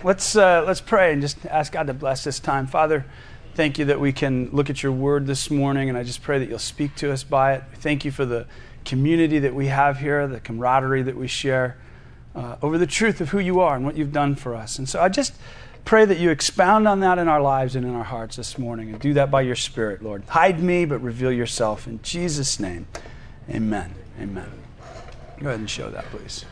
let's pray and just ask God to bless this time. Father, thank you that we can look at your word this morning, and I just pray that you'll speak to us by it. Thank you for the community that we have here, the camaraderie that we share over the truth of who you are and what you've done for us. And so I just pray that you expound on that in our lives and in our hearts this morning, and do that by your Spirit, Lord. Hide me, but reveal yourself. In Jesus' name, amen. Amen. Go ahead and show that, please.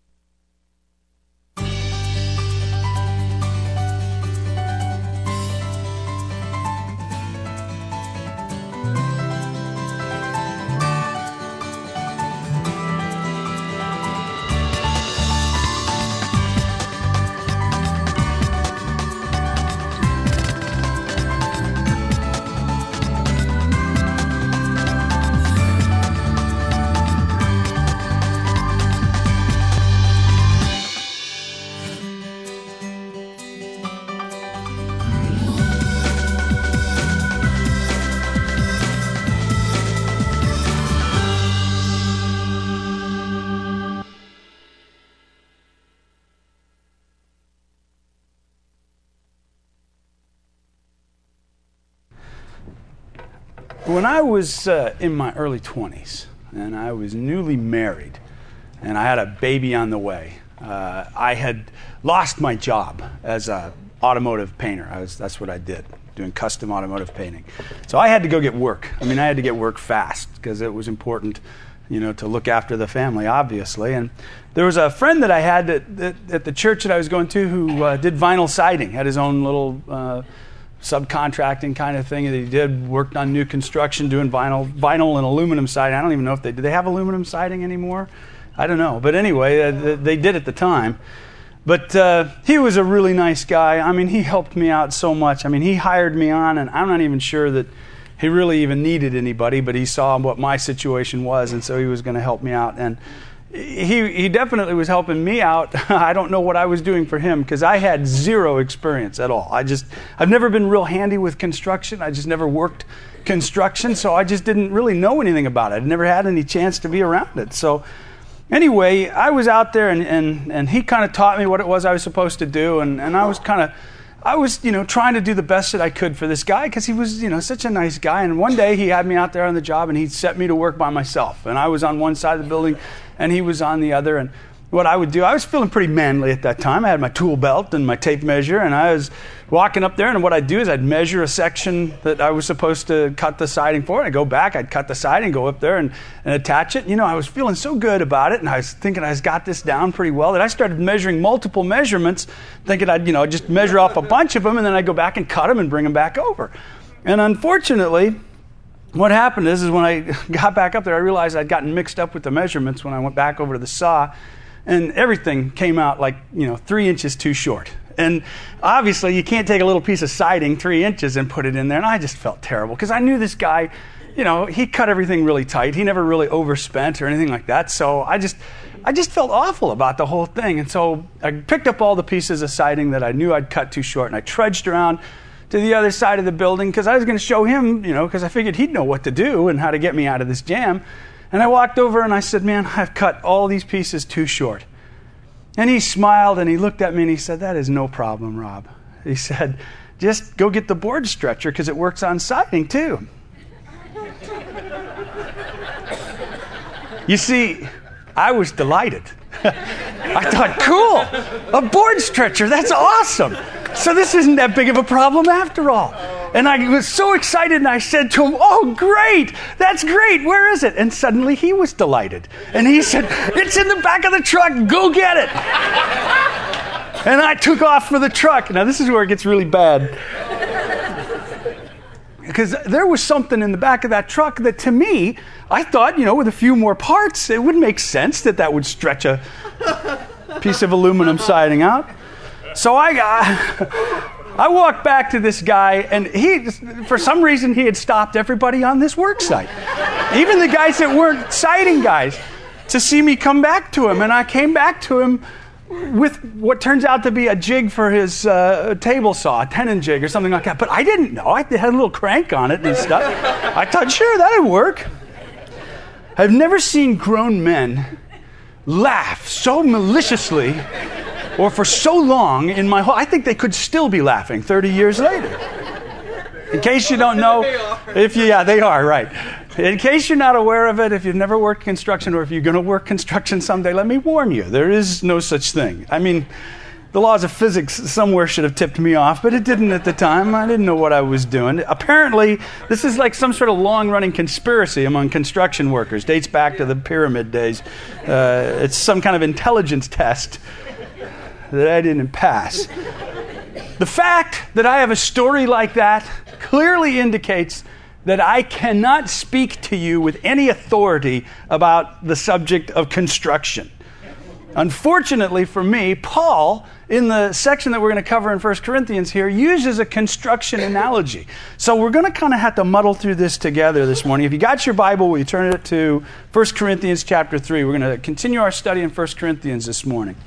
When I was in my early 20s, and I was newly married, and I had a baby on the way, I had lost my job as an automotive painter. That's what I did, doing custom automotive painting. So I had to go get work. I had to get work fast because it was important, to look after the family, obviously. And there was a friend that I had at the church that I was going to who did vinyl siding, had his own little subcontracting kind of thing that he did, worked on new construction doing vinyl and aluminum siding. I don't even know if do they have aluminum siding anymore? I don't know. But anyway, they did at the time. But he was a really nice guy. He helped me out so much. He hired me on, and I'm not even sure that he really even needed anybody, but he saw what my situation was, and so he was going to help me out. And he definitely was helping me out. I don't know what I was doing for him because I had zero experience at all. I've never been real handy with construction. I just never worked construction, so I just didn't really know anything about it. I'd never had any chance to be around it. So anyway, I was out there and he kind of taught me what it was I was supposed to do, and I was trying to do the best that I could for this guy because he was, such a nice guy. And one day he had me out there on the job and he set me to work by myself. And I was on one side of the building and he was on the other. And what I would do, I was feeling pretty manly at that time. I had my tool belt and my tape measure, and I was walking up there, and what I'd do is I'd measure a section that I was supposed to cut the siding for, and I'd go back, I'd cut the siding, go up there and attach it. I was feeling so good about it, and I was thinking I got this down pretty well that I started measuring multiple measurements, thinking I'd just measure off a bunch of them, and then I'd go back and cut them and bring them back over. And unfortunately, what happened is when I got back up there, I realized I'd gotten mixed up with the measurements when I went back over to the saw, and everything came out 3 inches too short. And obviously, you can't take a little piece of siding 3 inches and put it in there, and I just felt terrible because I knew this guy, he cut everything really tight. He never really overspent or anything like that, so I just felt awful about the whole thing. And so I picked up all the pieces of siding that I knew I'd cut too short, and I trudged around to the other side of the building because I was going to show him, because I figured he'd know what to do and how to get me out of this jam. And I walked over and I said, "Man, I've cut all these pieces too short." And he smiled and he looked at me and he said, "That is no problem, Rob." He said, "Just go get the board stretcher because it works on siding too." You see, I was delighted. I thought, cool, a board stretcher, that's awesome. So this isn't that big of a problem after all. And I was so excited, and I said to him, "Oh, great, that's great, where is it?" And suddenly he was delighted. And he said, "It's in the back of the truck, go get it." And I took off for the truck. Now this is where it gets really bad. Because there was something in the back of that truck that to me, I thought, with a few more parts, it would make sense that would stretch a piece of aluminum siding out. So I walked back to this guy, and for some reason, he had stopped everybody on this work site. Even the guys that weren't siding guys, to see me come back to him. And I came back to him with what turns out to be a jig for his table saw, a tenon jig or something like that. But I didn't know. I had a little crank on it and stuff. I thought, sure, that'd work. I've never seen grown men laugh so maliciously or for so long in my whole, I think they could still be laughing 30 years later. In case you don't know, they are, right. In case you're not aware of it, if you've never worked construction or if you're going to work construction someday, let me warn you, there is no such thing. I mean, the laws of physics somewhere should have tipped me off, but it didn't at the time. I didn't know what I was doing. Apparently, this is like some sort of long-running conspiracy among construction workers. Dates back to the pyramid days. It's some kind of intelligence test that I didn't pass. The fact that I have a story like that clearly indicates that I cannot speak to you with any authority about the subject of construction. Unfortunately for me, Paul, in the section that we're going to cover in 1 Corinthians here, uses a construction analogy. So we're going to kind of have to muddle through this together this morning. If you got your Bible, will you turn it to 1 Corinthians chapter 3. We're going to continue our study in 1 Corinthians this morning.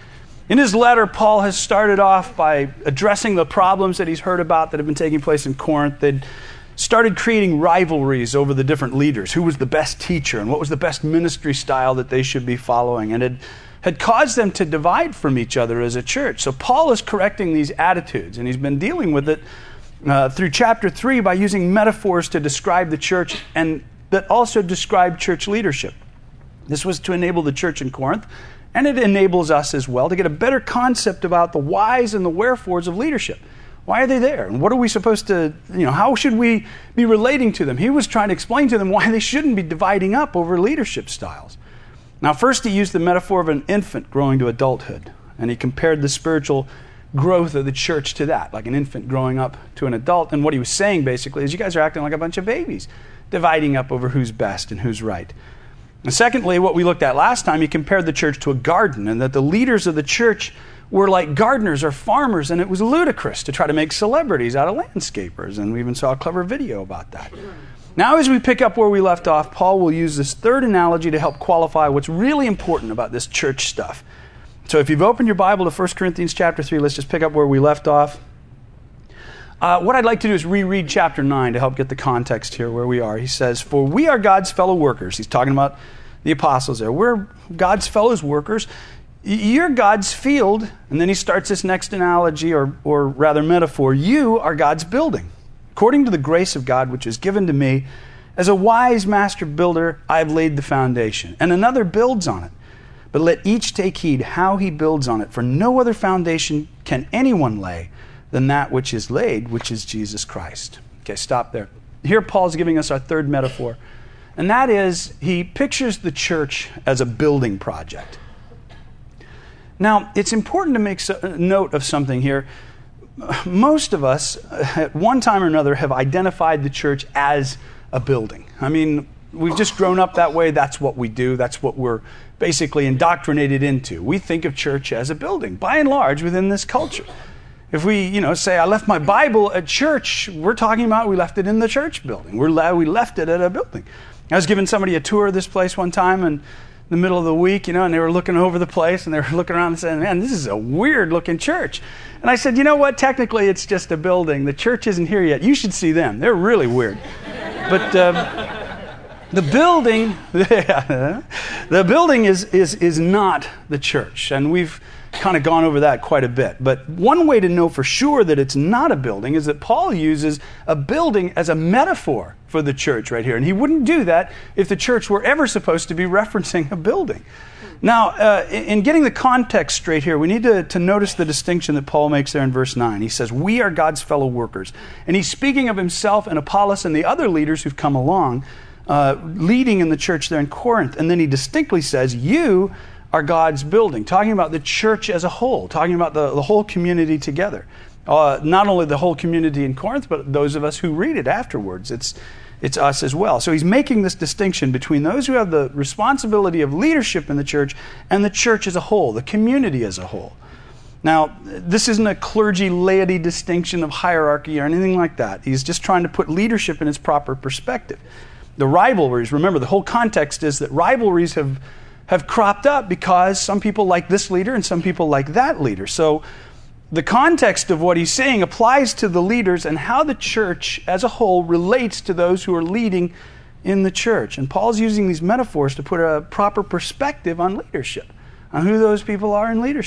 In his letter, Paul has started off by addressing the problems that he's heard about that have been taking place in Corinth. They'd started creating rivalries over the different leaders. Who was the best teacher and what was the best ministry style that they should be following, and had caused them to divide from each other as a church. So Paul is correcting these attitudes, and he's been dealing with it through chapter 3 by using metaphors to describe the church and that also describe church leadership. This was to enable the church in Corinth, and it enables us as well to get a better concept about the whys and the wherefores of leadership. Why are they there? And what are we supposed to, how should we be relating to them? He was trying to explain to them why they shouldn't be dividing up over leadership styles. Now, first he used the metaphor of an infant growing to adulthood, and he compared the spiritual growth of the church to that, like an infant growing up to an adult. And what he was saying basically is you guys are acting like a bunch of babies, dividing up over who's best and who's right. And secondly, what we looked at last time, he compared the church to a garden, and that the leaders of the church were like gardeners or farmers, and it was ludicrous to try to make celebrities out of landscapers. And we even saw a clever video about that. Now, as we pick up where we left off, Paul will use this third analogy to help qualify what's really important about this church stuff. So if you've opened your Bible to 1 Corinthians chapter 3, let's just pick up where we left off. What I'd like to do is reread chapter 9 to help get the context here where we are. He says, "For we are God's fellow workers." He's talking about the apostles there. We're God's fellow workers. You're God's field. And then he starts this next analogy, or rather metaphor. You are God's building. According to the grace of God which is given to me, as a wise master builder, I have laid the foundation, and another builds on it. But let each take heed how he builds on it, for no other foundation can anyone lay than that which is laid, which is Jesus Christ. Okay, stop there. Here Paul's giving us our third metaphor, and that is he pictures the church as a building project. Now, it's important to make note of something here. Most of us, at one time or another, have identified the church as a building. I mean, we've just grown up that way. That's what we do. That's what we're basically indoctrinated into. We think of church as a building, by and large, within this culture. If we, say, I left my Bible at church, we're talking about we left it in the church building. We left it at a building. I was giving somebody a tour of this place one time, and in the middle of the week, and they were looking over the place, and they were looking around and saying, man, this is a weird-looking church. And I said, you know what? Technically, it's just a building. The church isn't here yet. You should see them. They're really weird. But the building, the building is not the church, and we've kind of gone over that quite a bit. But one way to know for sure that it's not a building is that Paul uses a building as a metaphor for the church right here. And he wouldn't do that if the church were ever supposed to be referencing a building. Now, in getting the context straight here, we need to notice the distinction that Paul makes there in verse 9. He says, we are God's fellow workers. And he's speaking of himself and Apollos and the other leaders who've come along, leading in the church there in Corinth. And then he distinctly says, you are God's building, talking about the church as a whole, talking about the whole community together. Not only the whole community in Corinth, but those of us who read it afterwards. It's us as well. So he's making this distinction between those who have the responsibility of leadership in the church and the church as a whole, the community as a whole. Now, this isn't a clergy-laity distinction of hierarchy or anything like that. He's just trying to put leadership in its proper perspective. The rivalries, remember, the whole context is that rivalries have cropped up because some people like this leader and some people like that leader. So the context of what he's saying applies to the leaders and how the church as a whole relates to those who are leading in the church. And Paul's using these metaphors to put a proper perspective on leadership, on who those people are in leadership.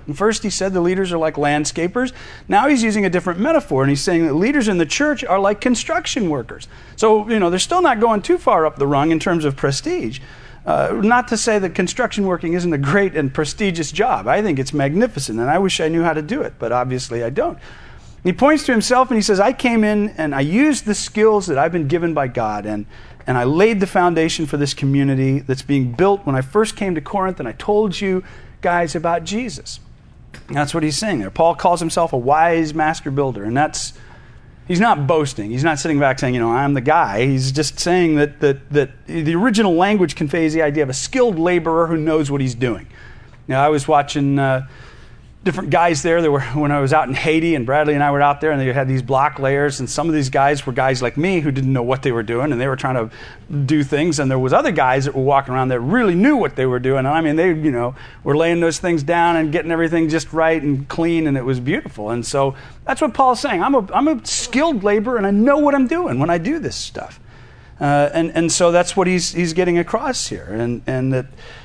And first he said the leaders are like landscapers. Now he's using a different metaphor, and he's saying that leaders in the church are like construction workers. So, they're still not going too far up the rung in terms of prestige. Not to say that construction working isn't a great and prestigious job. I think it's magnificent, and I wish I knew how to do it, but obviously I don't. He points to himself and he says, I came in and I used the skills that I've been given by God, and I laid the foundation for this community that's being built when I first came to Corinth, and I told you guys about Jesus. And that's what he's saying there. Paul calls himself a wise master builder, and he's not boasting. He's not sitting back saying, I'm the guy. He's just saying that the original language conveys the idea of a skilled laborer who knows what he's doing. I was watching different guys there. When I was out in Haiti, and Bradley and I were out there, and they had these block layers, and some of these guys were guys like me who didn't know what they were doing, and they were trying to do things, and there was other guys that were walking around that really knew what they were doing. I mean, they were laying those things down and getting everything just right and clean, and it was beautiful. And so that's what Paul's saying. I'm a skilled laborer, and I know what I'm doing when I do this stuff. And so that's what he's getting across here, and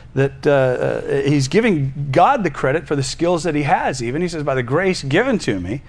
that he's giving God the credit for the skills that he has. Even he says, by the grace given to me.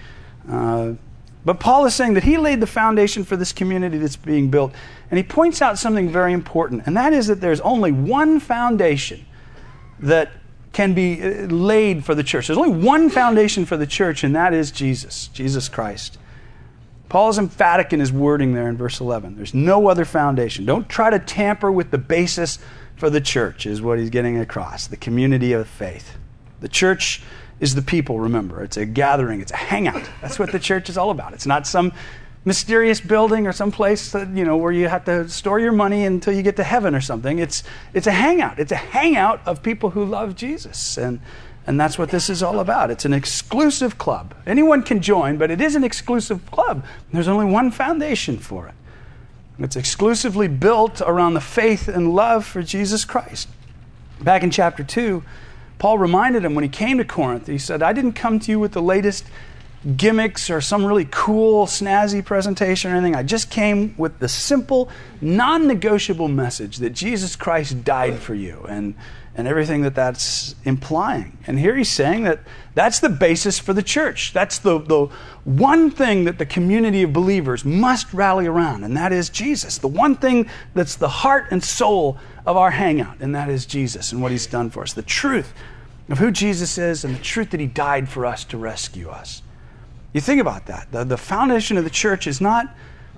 But Paul is saying that he laid the foundation for this community that's being built, and he points out something very important, and that is that there's only one foundation that can be laid for the church. There's only one foundation for the church, and that is Jesus Christ. Paul is emphatic in his wording there in verse 11. There's no other foundation. Don't try to tamper with the basis for the church, is what he's getting across, the community of faith. The church is the people, remember. It's a gathering. It's a hangout. That's what the church is all about. It's not some mysterious building or some place that, where you have to store your money until you get to heaven or something. It's a hangout. It's a hangout of people who love Jesus. And that's what this is all about. It's an exclusive club. Anyone can join, but it is an exclusive club. There's only one foundation for it. It's exclusively built around the faith and love for Jesus Christ. Back in chapter 2, Paul reminded him when he came to Corinth, he said, I didn't come to you with the latest gimmicks or some really cool, snazzy presentation or anything. I just came with the simple, non-negotiable message that Jesus Christ died for you and everything that's implying. And here he's saying that that's the basis for the church. That's the one thing that the community of believers must rally around, and that is Jesus. The one thing that's the heart and soul of our hangout, and that is Jesus and what he's done for us. The truth of who Jesus is and the truth that he died for us to rescue us. You think about that. The foundation of the church is not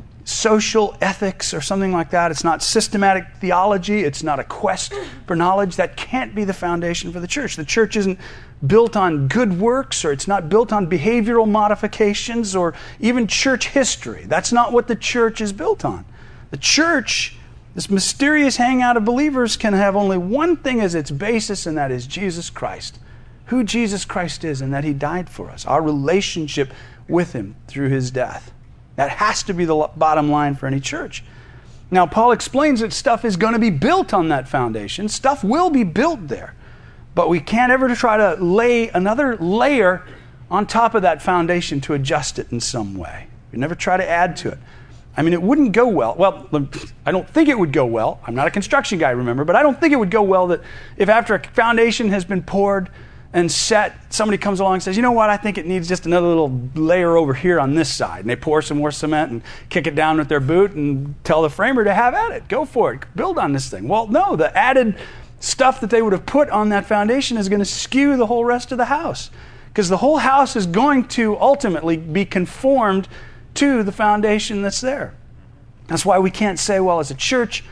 social ethics or something like that. It's not systematic theology. It's not a quest for knowledge. That can't be the foundation for the church. The church isn't built on good works, or it's not built on behavioral modifications or even church history. That's not what the church is built on. The church, this mysterious hangout of believers, can have only one thing as its basis, and that is Jesus Christ. Who Jesus Christ is, and that he died for us. Our relationship with him through his death. That has to be the bottom line for any church. Now, Paul explains that stuff is going to be built on that foundation. Stuff will be built there. But we can't ever try to lay another layer on top of that foundation to adjust it in some way. We never try to add to it. I mean, it wouldn't go well. Well, I don't think it would go well. I'm not a construction guy, remember, but I don't think it would go well that if after a foundation has been poured and set, somebody comes along and says, you know what, I think it needs just another little layer over here on this side. And they pour some more cement and kick it down with their boot and tell the framer to have at it. Go for it. Build on this thing. Well, no, the added stuff that they would have put on that foundation is going to skew the whole rest of the house. Because the whole house is going to ultimately be conformed to the foundation that's there. That's why we can't say, well, as a church,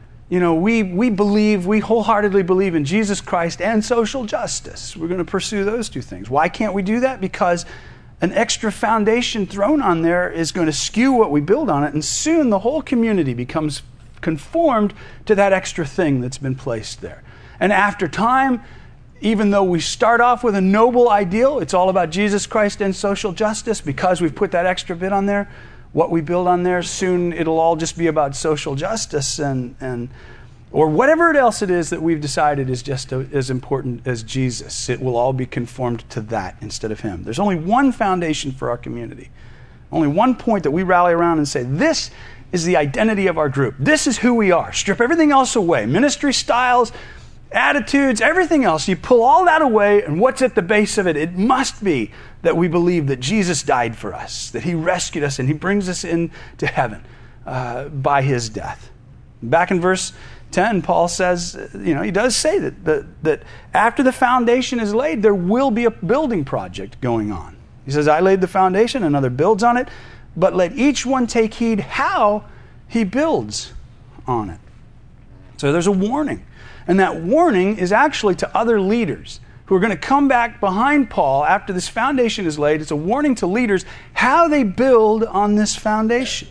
we wholeheartedly believe in Jesus Christ and social justice. We're going to pursue those two things. Why can't we do that? Because an extra foundation thrown on there is going to skew what we build on it, and soon the whole community becomes conformed to that extra thing that's been placed there. And after time, even though we start off with a noble ideal, it's all about Jesus Christ and social justice, because we've put that extra bit on there, what we build on there, soon it'll all just be about social justice and or whatever else it is that we've decided is just as important as Jesus. It will all be conformed to that instead of him. There's only one foundation for our community. Only one point that we rally around and say, this is the identity of our group. This is who we are. Strip everything else away. Ministry styles, attitudes, everything else. You pull all that away, and what's at the base of it? It must be that we believe that Jesus died for us, that he rescued us, and he brings us into heaven by his death. Back in verse 10, Paul says, he does say that after the foundation is laid, there will be a building project going on. He says, I laid the foundation, another builds on it, but let each one take heed how he builds on it. So there's a warning. And that warning is actually to other leaders who are going to come back behind Paul after this foundation is laid. It's a warning to leaders how they build on this foundation.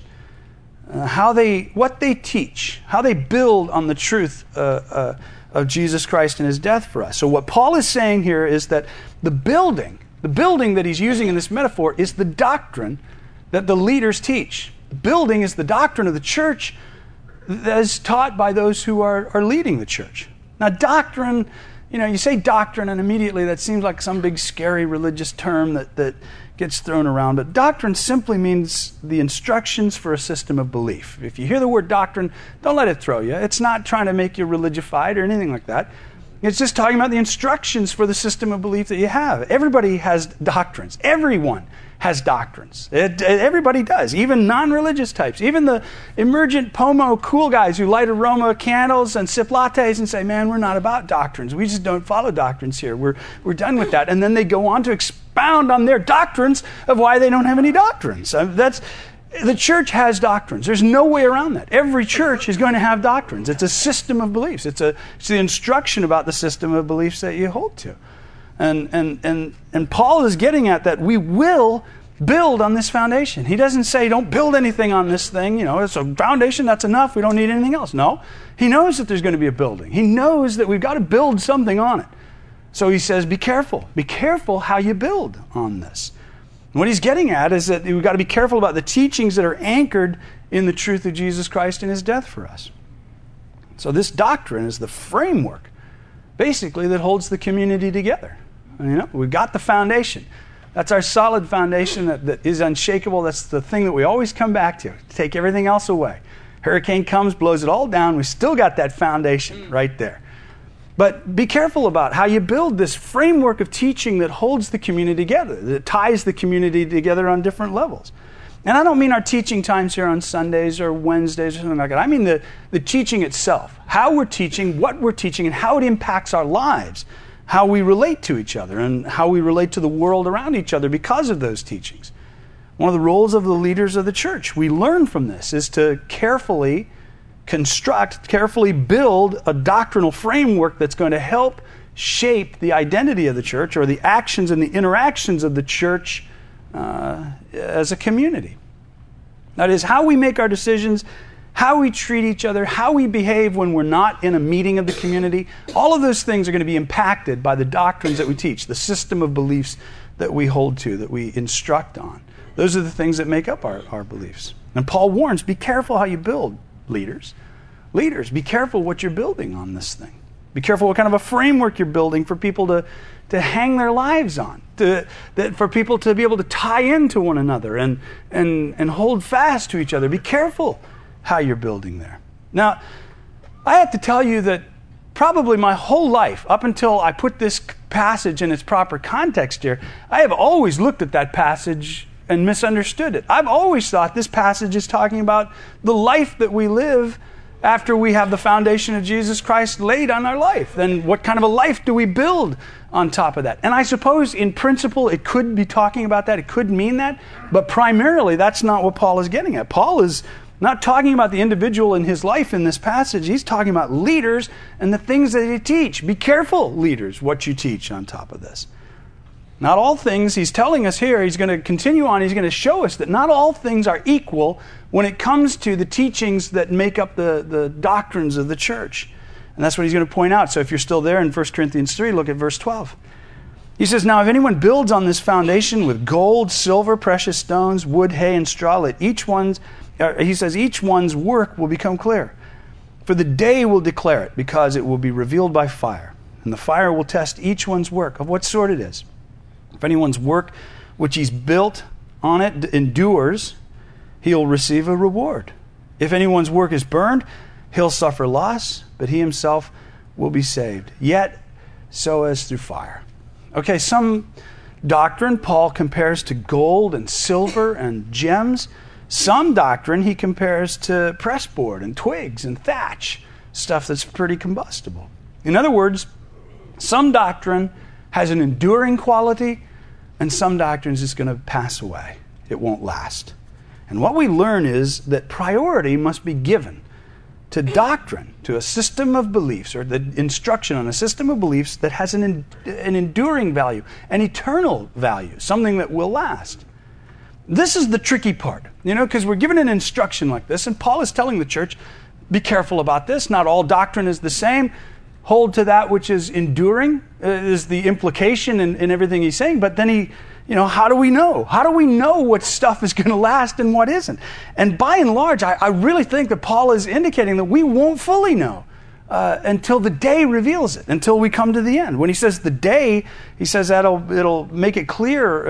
What they teach, how they build on the truth of Jesus Christ and his death for us. So what Paul is saying here is that the building that he's using in this metaphor is the doctrine that the leaders teach. The building is the doctrine of the church that is taught by those who are leading the church. Now doctrine, you say doctrine and immediately that seems like some big scary religious term that gets thrown around, but doctrine simply means the instructions for a system of belief. If you hear the word doctrine, don't let it throw you. It's not trying to make you religified or anything like that. It's just talking about the instructions for the system of belief that you have. Everybody has doctrines. Everyone has doctrines. Everybody does, even non-religious types. Even the emergent pomo cool guys who light aroma candles and sip lattes and say, man, we're not about doctrines. We just don't follow doctrines here. We're done with that. And then they go on to expound on their doctrines of why they don't have any doctrines. The church has doctrines. There's no way around that. Every church is going to have doctrines. It's a system of beliefs. It's the instruction about the system of beliefs that you hold to. And Paul is getting at that we will build on this foundation. He doesn't say don't build anything on this thing. It's a foundation, that's enough. We don't need anything else. No. He knows that there's going to be a building. He knows that we've got to build something on it. So he says be careful. Be careful how you build on this. And what he's getting at is that we've got to be careful about the teachings that are anchored in the truth of Jesus Christ and his death for us. So this doctrine is the framework, basically, that holds the community together. We've got the foundation. That's our solid foundation that is unshakable. That's the thing that we always come back to take everything else away. Hurricane comes, blows it all down. We still got that foundation right there. But be careful about how you build this framework of teaching that holds the community together, that ties the community together on different levels. And I don't mean our teaching times here on Sundays or Wednesdays or something like that. I mean the teaching itself, how we're teaching, what we're teaching, and how it impacts our lives, how we relate to each other, and how we relate to the world around each other because of those teachings. One of the roles of the leaders of the church, we learn from this, is to carefully construct, carefully build a doctrinal framework that's going to help shape the identity of the church or the actions and the interactions of the church as a community. That is, how we make our decisions, how we treat each other, how we behave when we're not in a meeting of the community. All of those things are going to be impacted by the doctrines that we teach, the system of beliefs that we hold to, that we instruct on. Those are the things that make up our beliefs. And Paul warns, be careful how you build, leaders. Leaders, be careful what you're building on this thing. Be careful what kind of a framework you're building for people to hang their lives on, for people to be able to tie into one another and hold fast to each other. Be careful how you're building there. Now, I have to tell you that probably my whole life, up until I put this passage in its proper context here, I have always looked at that passage and misunderstood it. I've always thought this passage is talking about the life that we live after we have the foundation of Jesus Christ laid on our life. Then what kind of a life do we build on top of that? And I suppose in principle it could be talking about that, it could mean that, but primarily that's not what Paul is getting at. Paul is not talking about the individual in his life in this passage. He's talking about leaders and the things that they teach. Be careful, leaders, what you teach on top of this. Not all things, he's telling us here, he's going to continue on, he's going to show us that not all things are equal when it comes to the teachings that make up the doctrines of the church. And that's what he's going to point out. So if you're still there in 1 Corinthians 3, look at verse 12. He says, now if anyone builds on this foundation with gold, silver, precious stones, wood, hay, and straw, let each one's work will become clear. For the day will declare it, because it will be revealed by fire. And the fire will test each one's work, of what sort it is. If anyone's work which he's built on it endures, he'll receive a reward. If anyone's work is burned, he'll suffer loss, but he himself will be saved, yet so as through fire. Okay, some doctrine Paul compares to gold and silver and gems. Some doctrine he compares to pressboard and twigs and thatch, stuff that's pretty combustible. In other words, some doctrine has an enduring quality, and some doctrine is just going to pass away. It won't last. And what we learn is that priority must be given to doctrine, to a system of beliefs, or the instruction on a system of beliefs that has an enduring value, an eternal value, something that will last. This is the tricky part, because we're given an instruction like this, and Paul is telling the church, be careful about this. Not all doctrine is the same. Hold to that which is enduring, is the implication in everything he's saying. But then how do we know? How do we know what stuff is going to last and what isn't? And by and large, I really think that Paul is indicating that we won't fully know until the day reveals it, until we come to the end. When he says the day, he says that it'll make it clear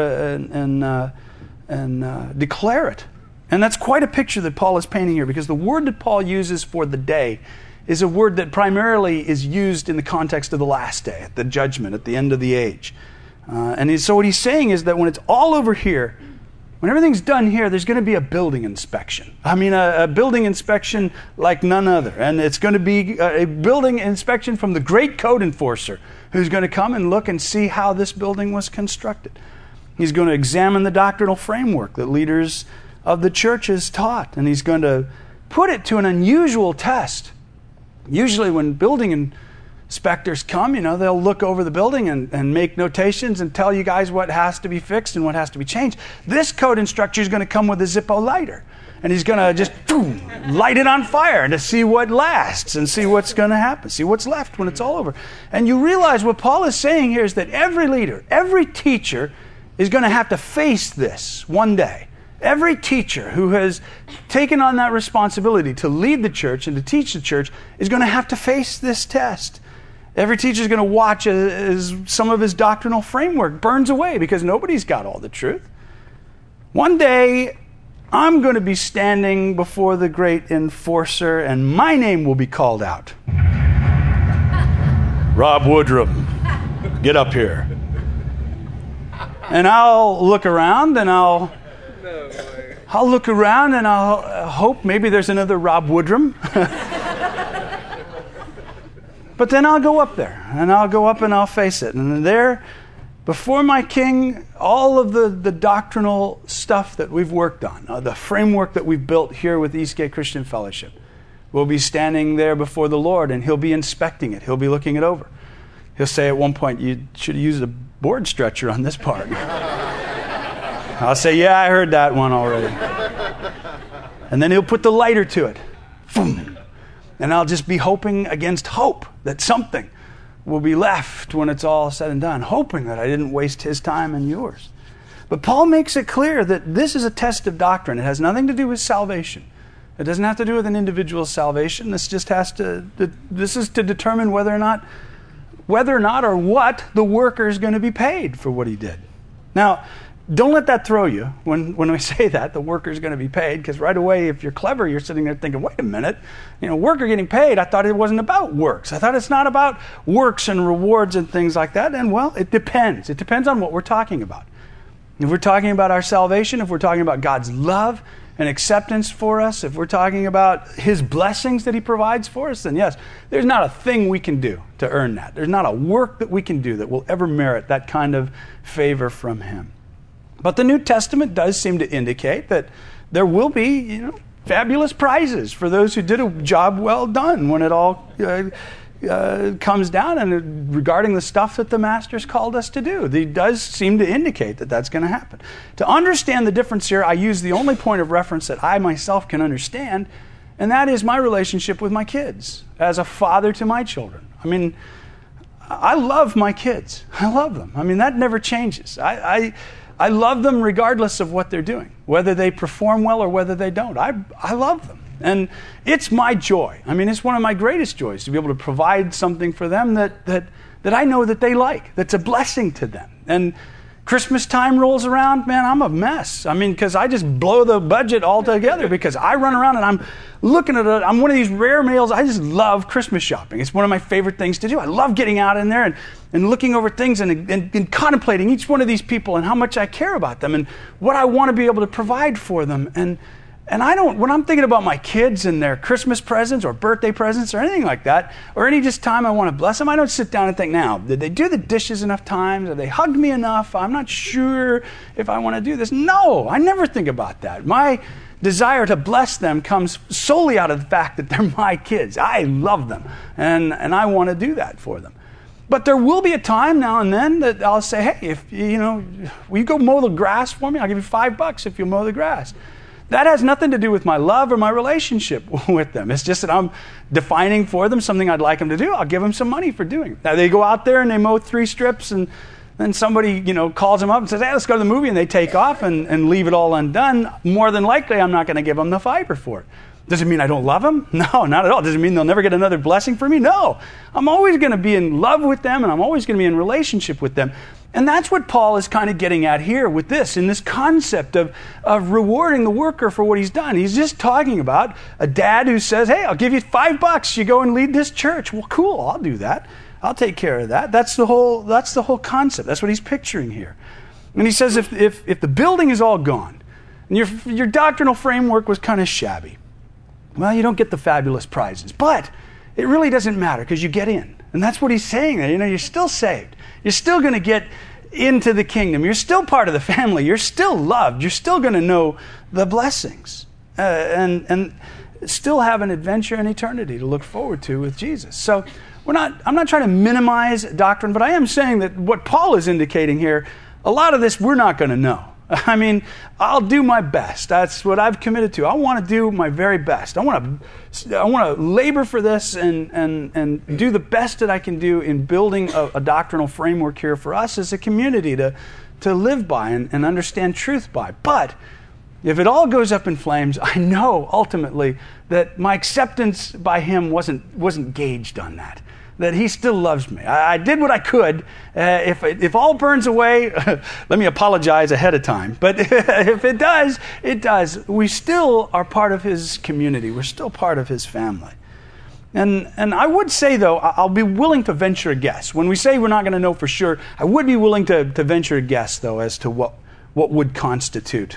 and declare it. And that's quite a picture that Paul is painting here, because the word that Paul uses for the day is a word that primarily is used in the context of the last day, at the judgment, at the end of the age. So what he's saying is that when it's all over here, when everything's done here, there's going to be a building inspection. A building inspection like none other. And it's going to be a building inspection from the great code enforcer, who's going to come and look and see how this building was constructed. He's going to examine the doctrinal framework that leaders of the church has taught, and he's going to put it to an unusual test. Usually when building inspectors come, they'll look over the building and make notations and tell you guys what has to be fixed and what has to be changed. This code instructor is going to come with a Zippo lighter, and he's going to just light it on fire to see what lasts and see what's going to happen, see what's left when it's all over. And you realize what Paul is saying here is that every leader, every teacher is going to have to face this one day. Every teacher who has taken on that responsibility to lead the church and to teach the church is going to have to face this test. Every teacher is going to watch as some of his doctrinal framework burns away, because nobody's got all the truth. One day, I'm going to be standing before the great enforcer, and my name will be called out. Rob Woodrum, get up here. And I'll look around and I'll look around and I'll hope maybe there's another Rob Woodrum. But then I'll go up there, and I'll go up and I'll face it. And there, before my king, all of the doctrinal stuff that we've worked on, the framework that we've built here with Eastgate Christian Fellowship, will be standing there before the Lord, and he'll be inspecting it. He'll be looking it over. He'll say at one point, you should have used a board stretcher on this part. I'll say, yeah, I heard that one already. And then he'll put the lighter to it. Boom. And I'll just be hoping against hope that something will be left when it's all said and done, hoping that I didn't waste his time and yours. But Paul makes it clear that this is a test of doctrine. It has nothing to do with salvation. It doesn't have to do with an individual's salvation. This is to determine whether or not or what the worker is going to be paid for what he did. Now, don't let that throw you when we say that, the worker is going to be paid, because right away, if you're clever, you're sitting there thinking, wait a minute, worker getting paid, I thought it wasn't about works. I thought it's not about works and rewards and things like that. And well, it depends. It depends on what we're talking about. If we're talking about our salvation, if we're talking about God's love and acceptance for us, if we're talking about his blessings that he provides for us, then yes, there's not a thing we can do to earn that. There's not a work that we can do that will ever merit that kind of favor from him. But the New Testament does seem to indicate that there will be, fabulous prizes for those who did a job well done when it all comes down and regarding the stuff that the Master's called us to do. He does seem to indicate that that's going to happen. To understand the difference here, I use the only point of reference that I myself can understand, and that is my relationship with my kids as a father to my children. I love my kids. I love them. That never changes. I love them regardless of what they're doing, whether they perform well or whether they don't. I love them. And it's my joy. It's one of my greatest joys to be able to provide something for them that I know that they like, that's a blessing to them. And Christmas time rolls around, man, I'm a mess. I mean, because I just blow the budget altogether because I run around and I'm looking at it. I'm one of these rare males. I just love Christmas shopping. It's one of my favorite things to do. I love getting out in there and looking over things and contemplating each one of these people and how much I care about them and what I want to be able to provide for them. And I don't, when I'm thinking about my kids and their Christmas presents or birthday presents or anything like that, or any just time I want to bless them, I don't sit down and think, now, did they do the dishes enough times? Have they hugged me enough? I'm not sure if I want to do this. No, I never think about that. My desire to bless them comes solely out of the fact that they're my kids. I love them, and I want to do that for them. But there will be a time now and then that I'll say, hey, if will you go mow the grass for me? I'll give you $5 if you mow the grass. That has nothing to do with my love or my relationship with them. It's just that I'm defining for them something I'd like them to do. I'll give them some money for doing it. Now, they go out there and they mow 3 strips, and then somebody calls them up and says, hey, let's go to the movie, and they take off and leave it all undone. More than likely, I'm not going to give them the fiber for it. Does it mean I don't love them? No, not at all. Does it mean they'll never get another blessing from me? No. I'm always going to be in love with them, and I'm always going to be in relationship with them. And that's what Paul is kind of getting at here with this, in this concept of rewarding the worker for what he's done. He's just talking about a dad who says, hey, I'll give you $5. You go and lead this church. Well, cool, I'll do that. I'll take care of that. That's the whole concept. That's what he's picturing here. And he says if the building is all gone and your doctrinal framework was kind of shabby, well, you don't get the fabulous prizes. But it really doesn't matter because you get in. And that's what he's saying there. You're still saved. You're still going to get into the kingdom. You're still part of the family. You're still loved. You're still going to know the blessings and still have an adventure in eternity to look forward to with Jesus. So I'm not trying to minimize doctrine, but I am saying that what Paul is indicating here, a lot of this we're not going to know. I mean, I'll do my best. That's what I've committed to. I want to do my very best. I want to labor for this and do the best that I can do in building a doctrinal framework here for us as a community to live by and understand truth by. But if it all goes up in flames, I know ultimately that my acceptance by him wasn't gauged on that. That he still loves me. I did what I could. If all burns away, let me apologize ahead of time. But if it does, it does. We still are part of his community. We're still part of his family. And I would say, though, I'll be willing to venture a guess. When we say we're not going to know for sure, I would be willing to venture a guess, though, as to what would constitute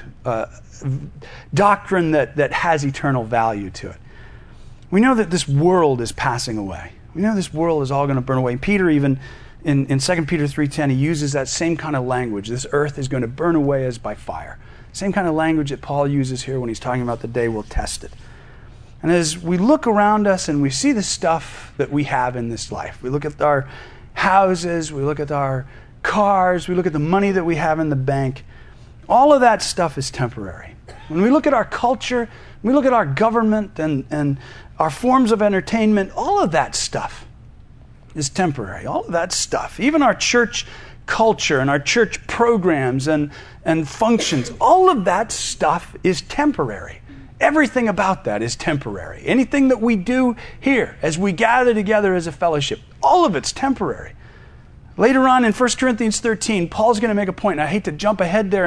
doctrine that has eternal value to it. We know that this world is passing away. We know this world is all going to burn away. Peter, even in 2 Peter 3:10, he uses that same kind of language. This earth is going to burn away as by fire. Same kind of language that Paul uses here when he's talking about the day we'll test it. And as we look around us and we see the stuff that we have in this life, we look at our houses, we look at our cars, we look at the money that we have in the bank, all of that stuff is temporary. When we look at our culture, we look at our government and our forms of entertainment, all of that stuff is temporary. All of that stuff, even our church culture and our church programs and functions, all of that stuff is temporary. Everything about that is temporary. Anything that we do here as we gather together as a fellowship, all of it's temporary. Later on in 1 Corinthians 13, Paul's going to make a point, and I hate to jump ahead there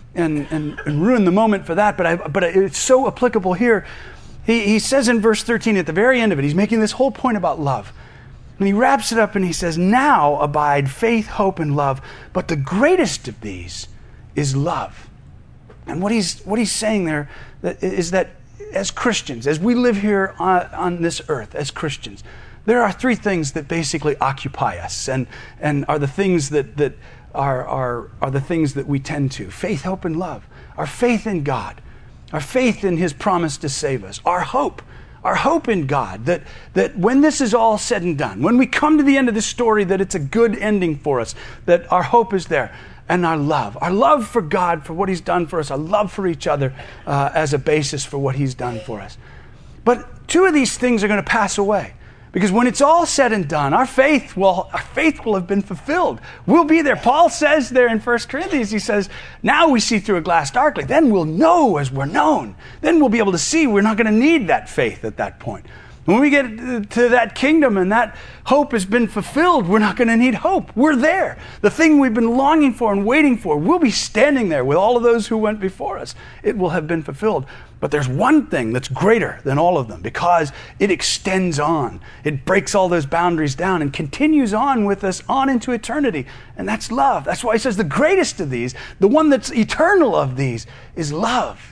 and ruin the moment for that, but it's so applicable here. He says in verse 13, at the very end of it, he's making this whole point about love. And he wraps it up and he says, now abide faith, hope, and love, but the greatest of these is love. And what he's saying there is that as Christians, as we live here on this earth as Christians, there are 3 things that basically occupy us and are the things that are the things that we tend to. Faith, hope, and love. Our faith in God. Our faith in his promise to save us. Our hope in God, that when this is all said and done, when we come to the end of this story, that it's a good ending for us, that our hope is there. And our love for God, for what he's done for us, our love for each other as a basis for what he's done for us. But 2 of these things are going to pass away. Because when it's all said and done, our faith will have been fulfilled. We'll be there. Paul says there in 1 Corinthians, he says, now we see through a glass darkly. Then we'll know as we're known. Then we'll be able to see. We're not going to need that faith at that point. When we get to that kingdom and that hope has been fulfilled, we're not going to need hope. We're there. The thing we've been longing for and waiting for, we'll be standing there with all of those who went before us. It will have been fulfilled. But there's one thing that's greater than all of them because it extends on. It breaks all those boundaries down and continues on with us on into eternity. And that's love. That's why he says the greatest of these, the one that's eternal of these, is love.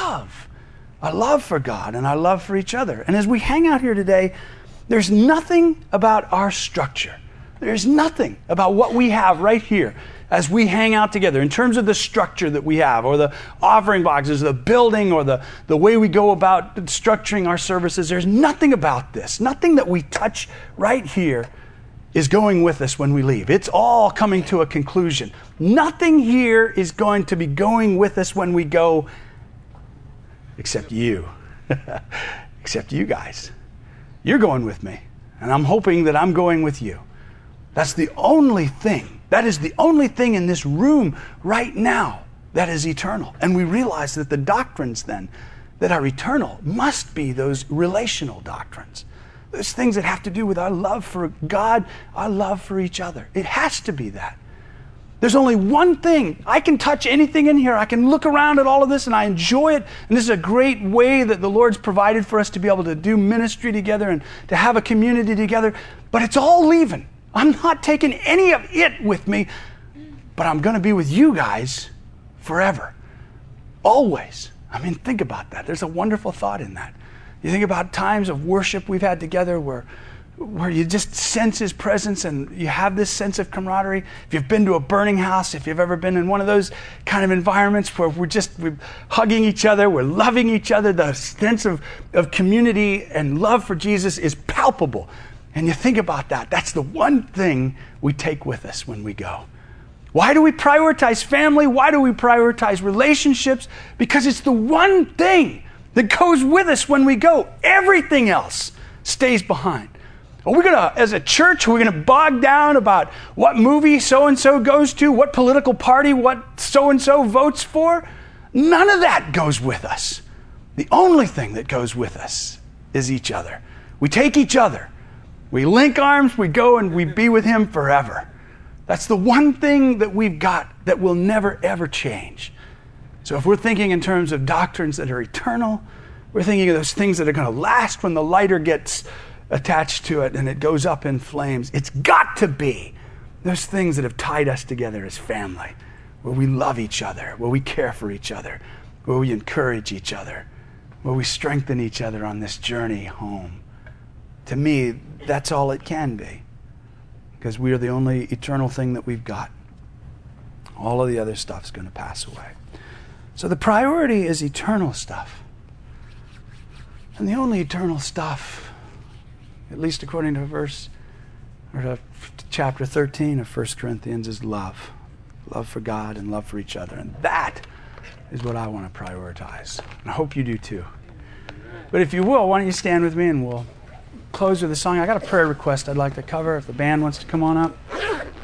Our love for God and our love for each other. And as we hang out here today, there's nothing about our structure. There's nothing about what we have right here as we hang out together in terms of the structure that we have, or the offering boxes, the building, or the way we go about structuring our services. There's nothing about this. Nothing that we touch right here is going with us when we leave. It's all coming to a conclusion. Nothing here is going to be going with us when we go, except you. Except you guys. You're going with me. And I'm hoping that I'm going with you. That's the only thing. That is the only thing in this room right now that is eternal. And we realize that the doctrines then that are eternal must be those relational doctrines. Those things that have to do with our love for God, our love for each other. It has to be that. There's only one thing. I can touch anything in here. I can look around at all of this and I enjoy it. And this is a great way that the Lord's provided for us to be able to do ministry together and to have a community together. But it's all leaving. I'm not taking any of it with me, but I'm going to be with you guys forever. Always. I mean, think about that. There's a wonderful thought in that. You think about times of worship we've had together where you just sense His presence and you have this sense of camaraderie. If you've been to a burning house, if you've ever been in one of those kind of environments where we're hugging each other, we're loving each other, the sense of community and love for Jesus is palpable. And you think about that. That's the one thing we take with us when we go. Why do we prioritize family? Why do we prioritize relationships? Because it's the one thing that goes with us when we go. Everything else stays behind. Are we going to, as a church, are we going to bog down about what movie so-and-so goes to, what political party, what so-and-so votes for? None of that goes with us. The only thing that goes with us is each other. We take each other. We link arms, we go and we be with Him forever. That's the one thing that we've got that will never, ever change. So if we're thinking in terms of doctrines that are eternal, we're thinking of those things that are going to last when the lighter gets attached to it and it goes up in flames. It's got to be those things that have tied us together as family, where we love each other, where we care for each other, where we encourage each other, where we strengthen each other on this journey home. To me, that's all it can be, because we are the only eternal thing that we've got. All of the other stuff's going to pass away. So the priority is eternal stuff. And the only eternal stuff, at least according to chapter 13 of 1 Corinthians, is love. Love for God and love for each other. And that is what I want to prioritize. And I hope you do too. But if you will, why don't you stand with me and we'll close with a song. I got a prayer request I'd like to cover if the band wants to come on up.